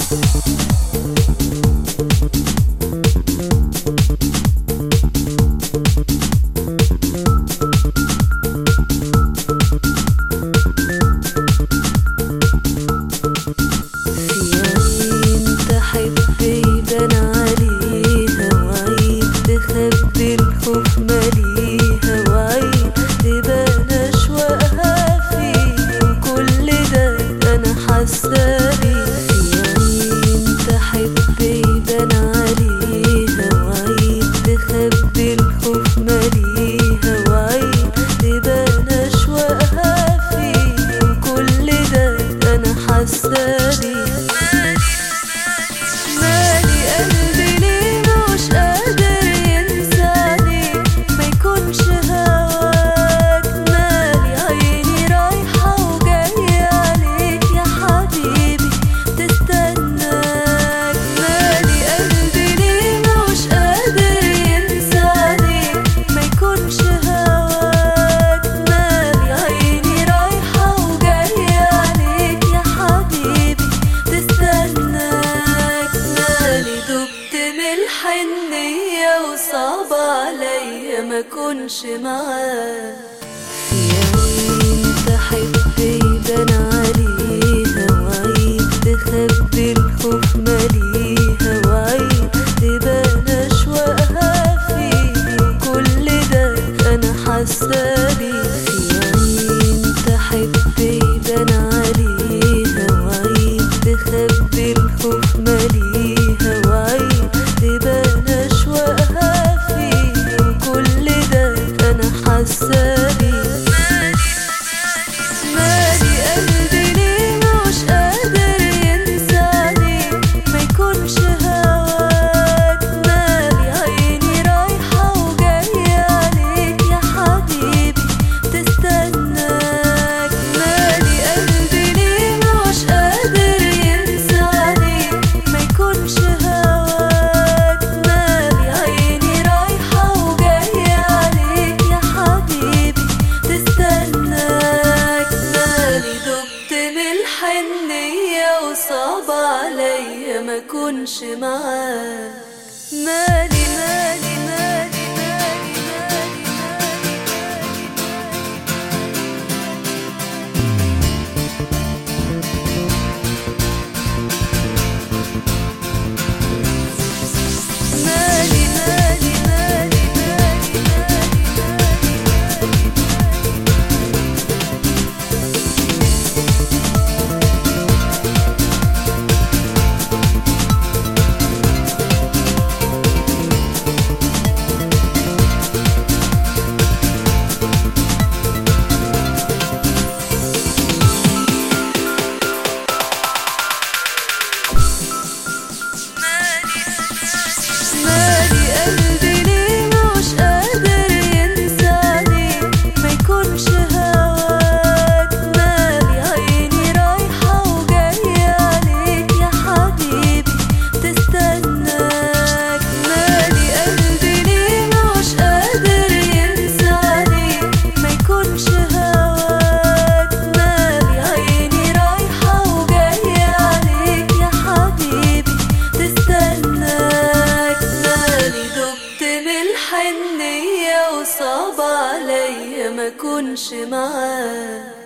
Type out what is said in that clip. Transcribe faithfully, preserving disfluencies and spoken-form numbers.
وصعب عليا ما كنش معاه. يا عين تحب يبان عليها وعيب تخبي الخوف ماليها وعيب تبان أشواقها فيه وكل ده أنا حاسة بيه. يا عين تحب يبان عليها وعيب تخبي الخوف ماليها وعيب تبان أشواقها فيه وكل ده أنا حاسة بيه. مالي قلبي ليه مش قادر ينساني ما يكونش هواك. مالي عيني رايحة وجاية عليك يا حبيبي تستناك. مالي قلبي ليه مش قادر ينساني ما يكونش هواك. مالي عيني رايحة وجاية عليك يا حبيبي تستناك. مالي دبت من الحنية وصعب عليا ما كنش معاك. مالي مالي مالي مالي مالي مالي مالي مالي مالي مالي قلبي ليه مش قادر ينساني ما يكونش هواك. مالي عيني رايحة وجاية عليك يا حبيبي تستناك. مالي قلبي ليه مش قادر ينساني ما يكونش هواك. مالي عيني رايحة وجاية عليك يا حبيبي تستناك. مالي دبت من الحنية وصعب عليا ما كنش معاك.